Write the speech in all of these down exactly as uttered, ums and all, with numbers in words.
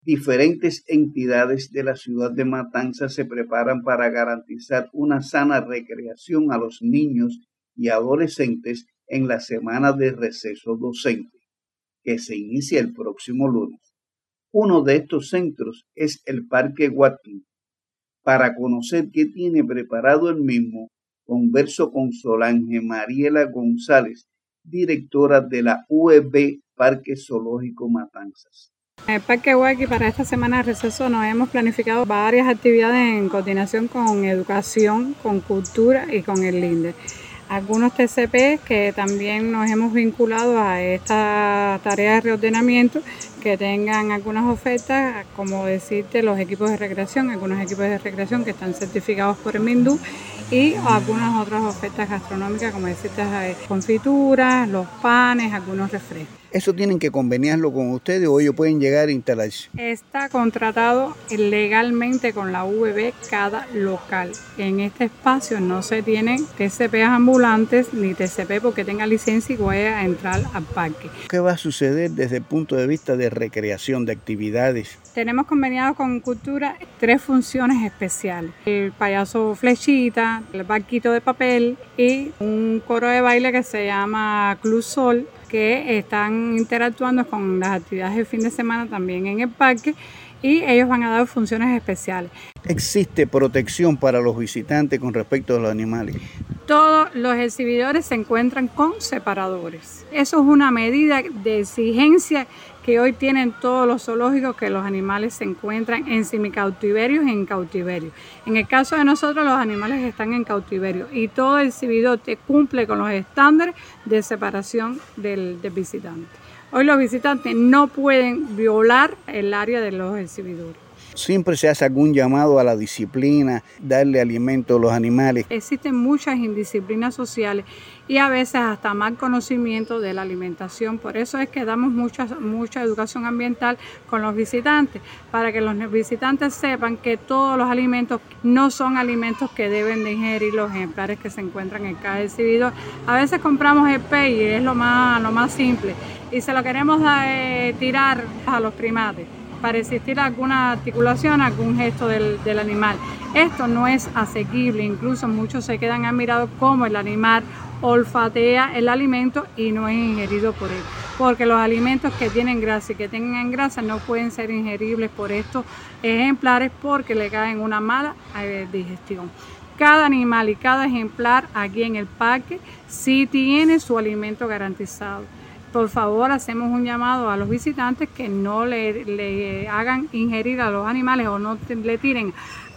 Diferentes entidades de la ciudad de Matanzas se preparan para garantizar una sana recreación a los niños y adolescentes en la semana de receso docente, que se inicia el próximo lunes. Uno de estos centros es el Parque Watkin. Para conocer qué tiene preparado el mismo, converso con Solange Mariela González, directora de la U E B Parque Zoológico Matanzas. En el Parque Watkin, para esta semana de receso, nos hemos planificado varias actividades en coordinación con educación, con cultura y con el Linde. Algunos T C P que también nos hemos vinculado a esta tarea de reordenamiento, que tengan algunas ofertas, como decirte, los equipos de recreación, algunos equipos de recreación que están certificados por el MINDU, y algunas otras ofertas gastronómicas, como decirte, confituras, los panes, algunos refrescos. ¿Eso tienen que conveniarlo con ustedes o ellos pueden llegar a instalarse? Está contratado legalmente con la U E B cada local. En este espacio no se tienen T C P ambulantes ni T C P porque tenga licencia y vaya a entrar al parque. ¿Qué va a suceder desde el punto de vista de recreación, de actividades? Tenemos conveniado con Cultura tres funciones especiales: el payaso flechita, el barquito de papel y un coro de baile que se llama Club Sol, que están interactuando con las actividades del fin de semana también en el parque, y ellos van a dar funciones especiales. ¿Existe protección para los visitantes con respecto a los animales? Todos los exhibidores se encuentran con separadores. Eso es una medida de exigencia que hoy tienen todos los zoológicos, que los animales se encuentran en semicautiverios y en cautiverio. En el caso de nosotros, los animales están en cautiverio y todo exhibidor te cumple con los estándares de separación del, del visitante. Hoy los visitantes no pueden violar el área de los exhibidores. Siempre se hace algún llamado a la disciplina, darle alimento a los animales. Existen muchas indisciplinas sociales y a veces hasta mal conocimiento de la alimentación. Por eso es que damos mucha, mucha educación ambiental con los visitantes, para que los visitantes sepan que todos los alimentos no son alimentos que deben de ingerir los ejemplares que se encuentran en cada exhibidor. A veces compramos el pez y es lo más, lo más simple y se lo queremos eh, tirar a los primates para existir alguna articulación, algún gesto del, del animal. Esto no es asequible, incluso muchos se quedan admirados cómo el animal olfatea el alimento y no es ingerido por él, porque los alimentos que tienen grasa y que tengan grasa no pueden ser ingeribles por estos ejemplares porque le caen una mala eh, digestión. Cada animal y cada ejemplar aquí en el parque sí tiene su alimento garantizado. Por favor, hacemos un llamado a los visitantes que no le, le hagan ingerir a los animales o no te, le tiren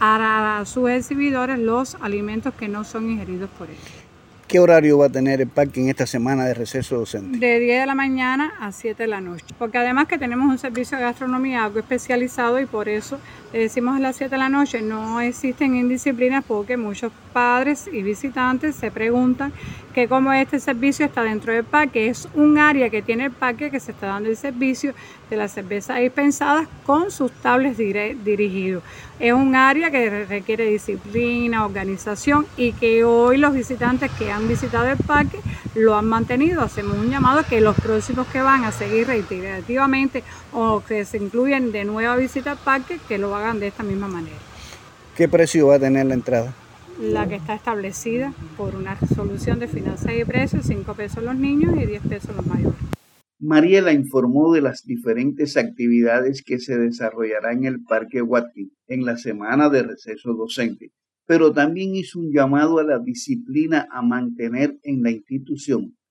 a, a sus exhibidores los alimentos que no son ingeridos por ellos. ¿Qué horario va a tener el parque en esta semana de receso docente? De diez de la mañana a siete de la noche. Porque además que tenemos un servicio de gastronomía algo especializado y por eso le decimos a las siete de la noche. No existen indisciplinas porque muchos padres y visitantes se preguntan que cómo este servicio está dentro del parque. Es un área que tiene el parque que se está dando el servicio de las cervezas dispensadas con sus tablets dire- dirigidos. Es un área que requiere disciplina, organización y que hoy los visitantes que han visitado el parque lo han mantenido. Hacemos un llamado a que los próximos que van a seguir reiterativamente o que se incluyen de nueva visita al parque, que lo hagan de esta misma manera. ¿Qué precio va a tener la entrada? La que está establecida por una resolución de finanzas y precios, cinco pesos los niños y diez pesos los mayores. Mariela informó de las diferentes actividades que se desarrollarán en el Parque Watkin en la semana de receso docente, pero también hizo un llamado a la disciplina a mantener en la institución